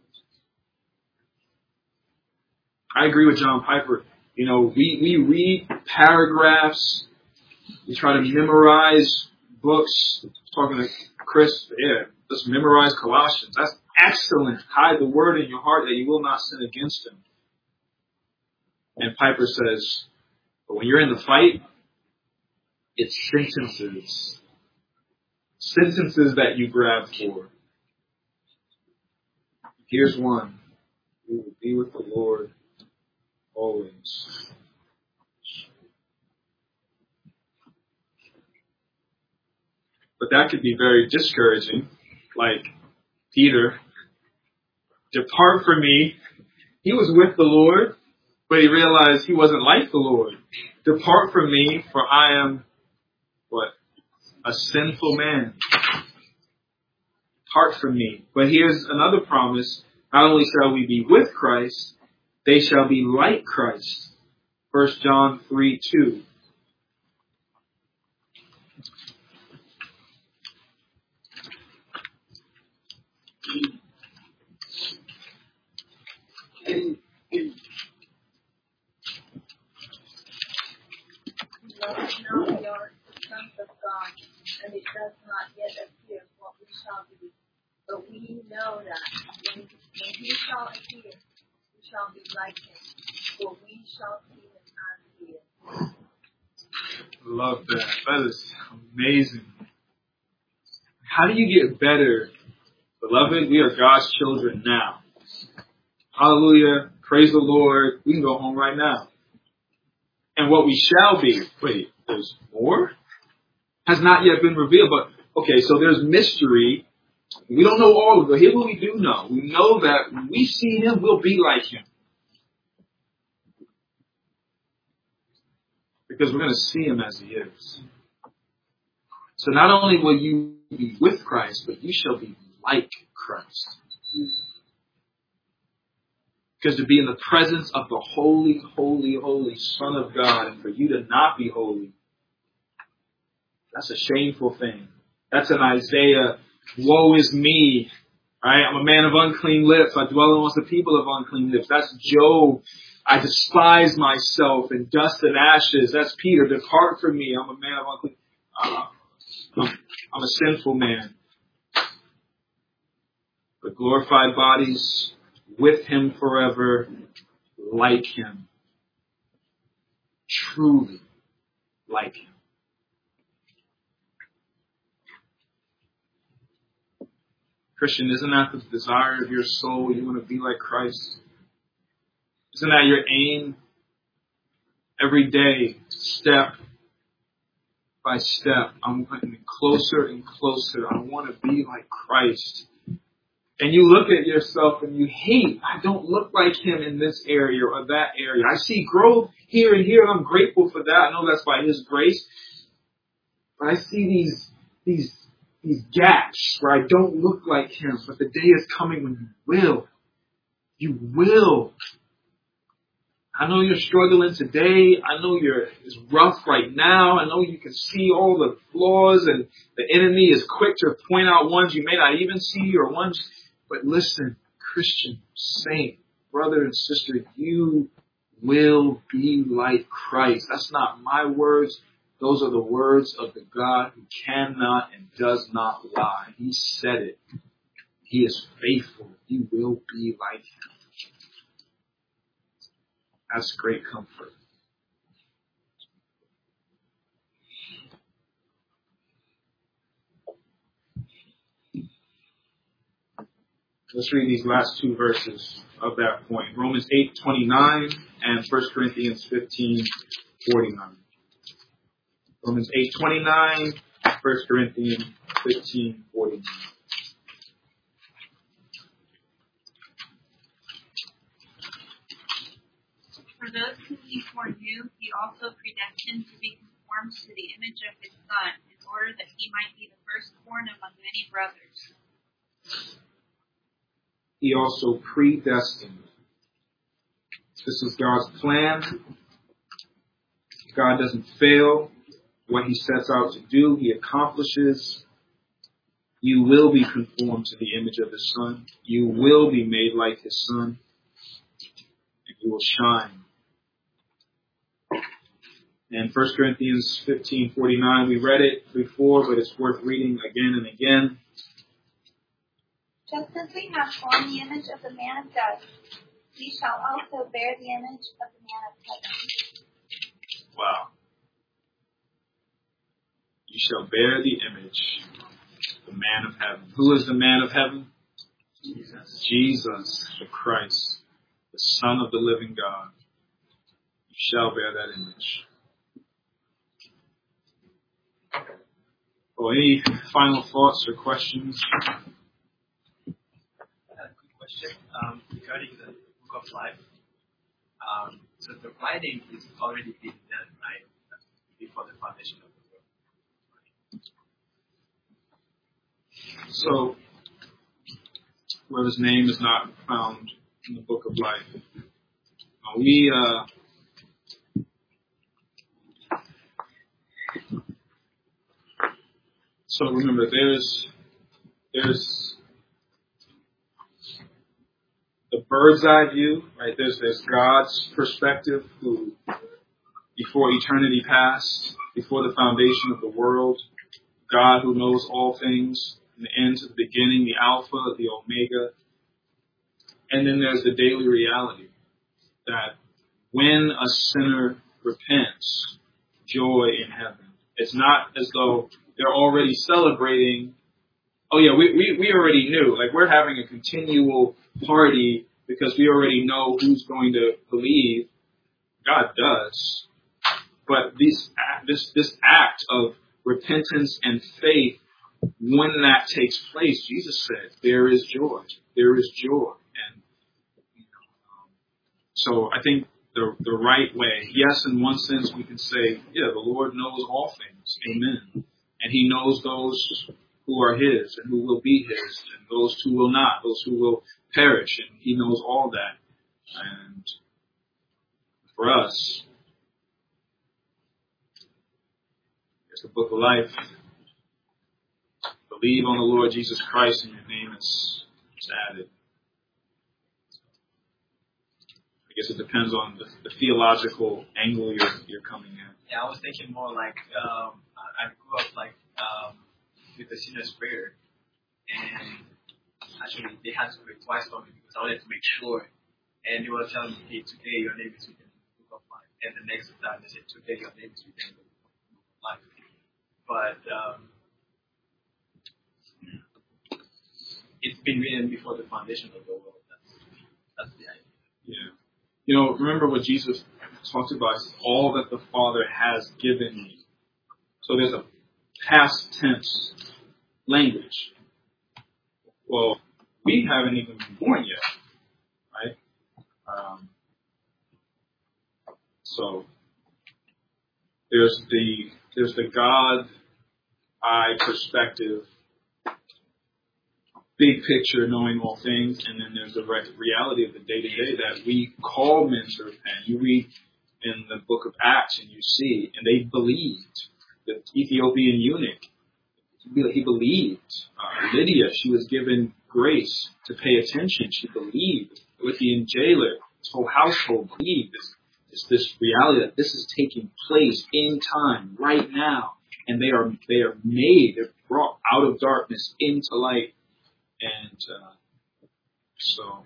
I agree with John Piper. You know, we, we read paragraphs. We try to memorize books. Talking to Chris, yeah, let's memorize Colossians. That's excellent. Hide the word in your heart that you will not sin against him. And Piper says, but when you're in the fight, it's sentences. Sentences that you grab for. Here's one. We will be with the Lord always. But that could be very discouraging. Like Peter, depart from me. He was with the Lord, but he realized he wasn't like the Lord. Depart from me, for I am, what? A sinful man. Depart from me. But here's another promise. Not only shall we be with Christ, they shall be like Christ. First John three two. Now we are the sons of God, and it does not yet appear what we shall be. But we know that when, when he shall appear, we shall be like him, for we shall see him as he is. Love that. That is amazing. How do you get better? Beloved, we are God's children now. Hallelujah. Praise the Lord. We can go home right now. And what we shall be, wait, there's more? Has not yet been revealed. But, okay, so there's mystery. We don't know all of it. Here's what we do know. We know that when we see him, we'll be like him. Because we're going to see him as he is. So not only will you be with Christ, but you shall be like Christ. Because to be in the presence of the holy, holy, holy Son of God, and for you to not be holy, that's a shameful thing. That's an Isaiah, woe is me. Right? I'm a man of unclean lips. I dwell amongst the people of unclean lips. That's Job. I despise myself in dust and ashes. That's Peter. Depart from me. I'm a man of unclean. Uh, I'm, I'm a sinful man. But glorified bodies with him forever, like him. Truly like him. Christian, isn't that the desire of your soul? You want to be like Christ? Isn't that your aim? Every day, step by step, I'm getting closer and closer. I want to be like Christ. And you look at yourself and you hate, I don't look like him in this area or that area. I see growth here and here, and I'm grateful for that. I know that's by his grace. But I see these, these, these gaps where I don't look like him. But the day is coming when you will. You will. I know you're struggling today. I know you're it's rough right now. I know you can see all the flaws, and the enemy is quick to point out ones you may not even see or ones. But listen, Christian, saint, brother and sister, you will be like Christ. That's not my words. Those are the words of the God who cannot and does not lie. He said it. He is faithful. You will be like him. That's great comfort. Let's read these last two verses of that point. Romans eight twenty-nine and First Corinthians fifteen forty-nine. Romans eight twenty-nine, First Corinthians fifteen forty-nine. For those whom he foreknew, he also predestined to be conformed to the image of his Son, in order that he might be the firstborn among many brothers. He also predestined. This is God's plan. God doesn't fail. What he sets out to do, he accomplishes. You will be conformed to the image of his Son. You will be made like his Son. And you will shine. And First Corinthians fifteen forty-nine, we read it before, but it's worth reading again and again. Just as we have borne the image of the man of dust, we shall also bear the image of the man of heaven. Wow. You shall bear the image of the man of heaven. Who is the man of heaven? Jesus. Jesus, the Christ, the Son of the living God. You shall bear that image. Oh, any final thoughts or questions? Question um, regarding the Book of Life. Um, so the writing is already been done, right? Before the foundation of the world. So, where his name is not found in the Book of Life, uh, we uh, so remember there's there's the bird's eye view, right? There's, there's God's perspective who, before eternity past, before the foundation of the world, God who knows all things, from the end to the beginning, the Alpha, the Omega. And then there's the daily reality that when a sinner repents, joy in heaven. It's not as though they're already celebrating. Oh yeah, we, we, we already knew. Like, we're having a continual party because we already know who's going to believe. God does. But this, this, this act of repentance and faith, when that takes place, Jesus said, there is joy. There is joy. And you know, um, so I think the, the right way, yes, in one sense we can say, yeah, the Lord knows all things. Amen. And he knows those who are his and who will be his, and those who will not, those who will perish, and he knows all that. And for us, it's the book of life. Believe on the Lord Jesus Christ and your name is, is added. I guess it depends on the, the theological angle you're, you're coming at. Yeah, I was thinking more like, um, I grew up like um, with the sinner's prayer, and actually they had to pray twice for me because I wanted to make sure. And they were telling me, hey, today your name is written in the book of life. And the next time they said, today your name is written in the book of life. But um, it's been written before the foundation of the world. That's, that's the idea. Yeah. You know, remember what Jesus talked about, all that the Father has given me. So there's a past tense language. Well, we haven't even been born yet, right? Um, so there's the there's the God eye perspective, big picture, knowing all things, and then there's the re- reality of the day to day that we call men to repent. You read in the book of Acts, and you see, and they believed. The Ethiopian eunuch, he believed. Uh, Lydia, she was given grace to pay attention. She believed. With the jailer, his whole household believed. It's this reality that this is taking place in time, right now, and they are they are made, they're brought out of darkness into light. And uh, so,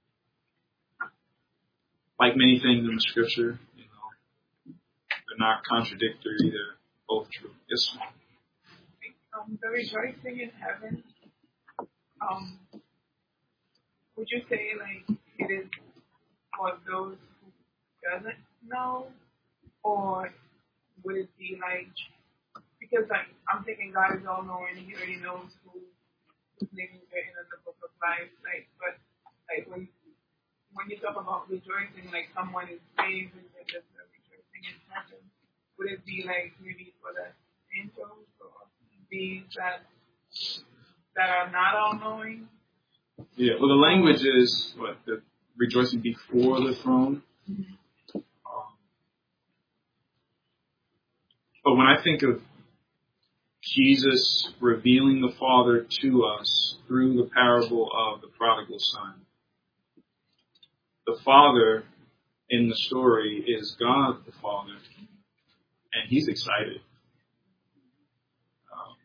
like many things in the scripture, you know, they're not contradictory, they're both true. Yes, ma'am. Um, the rejoicing in heaven, um, would you say like it is for those who doesn't know, or would it be like, because like I'm thinking God is all knowing, He already knows who whose name is written in the book of life, like, but like when when you talk about rejoicing, like someone is saved and they're just rejoicing in heaven, would it be like maybe for the angels or beings that that are not all knowing? Yeah, well, the language is what the rejoicing before the throne. Mm-hmm. Um, but when I think of Jesus revealing the Father to us through the parable of the prodigal son, the Father in the story is God the Father, and He's excited. Um,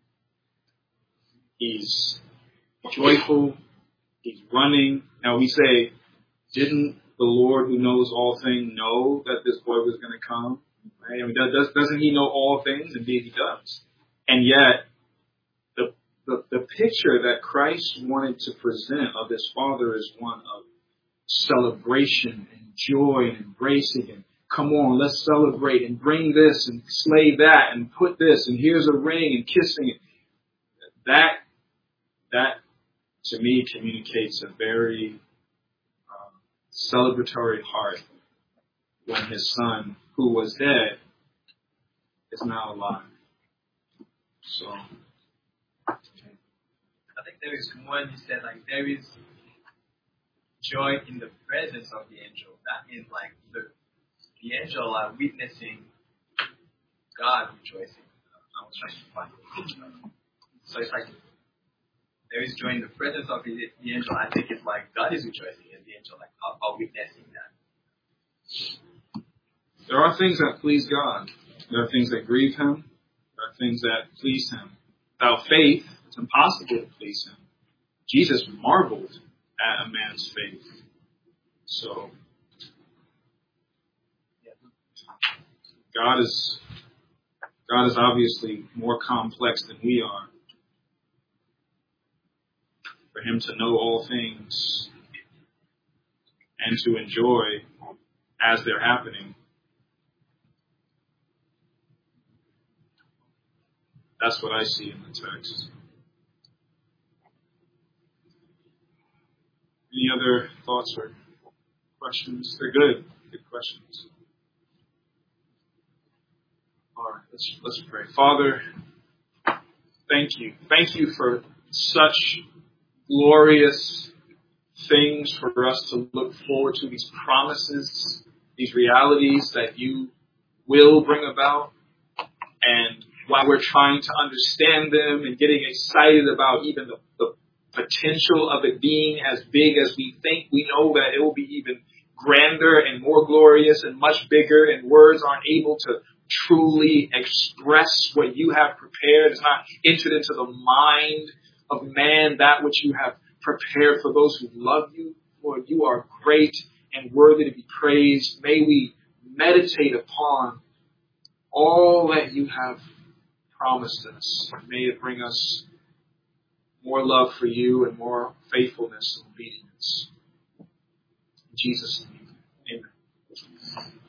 he's joyful. He's running. Now we say, didn't the Lord who knows all things know that this boy was going to come? Right? I mean, does, doesn't He know all things? Indeed He does. And yet, the, the the picture that Christ wanted to present of His Father is one of celebration and joy and embracing and come on, let's celebrate and bring this and slay that and put this and here's a ring and kissing it. That, that to me communicates a very um, celebratory heart when His Son, who was dead, is now alive. So, I think there is one, He said, like, there is joy in the presence of the angel. That means, like, the, the angel are witnessing God rejoicing. I was trying to find it. So it's like, there is joy in the presence of the, the angel. I think it's like God is rejoicing and the angel like are, are witnessing that. There are things that please God. There are things that grieve Him. There are things that please Him. Without faith, it's impossible to please Him. Jesus marveled at a man's faith. So, God is God is obviously more complex than we are. For Him to know all things and to enjoy as they're happening, that's what I see in the text. Any other thoughts or questions? They're good. Good questions. All right, let's let's pray. Father, thank you. Thank you for such glorious things for us to look forward to, these promises, these realities that you will bring about. And while we're trying to understand them and getting excited about even the, the potential of it being as big as we think, we know that it will be even grander and more glorious and much bigger, and words aren't able to truly express what you have prepared. It's not entered into the mind of man that which you have prepared for those who love you. Lord, you are great and worthy to be praised. May we meditate upon all that you have promised us. May it bring us more love for you and more faithfulness and obedience. In Jesus' name, amen.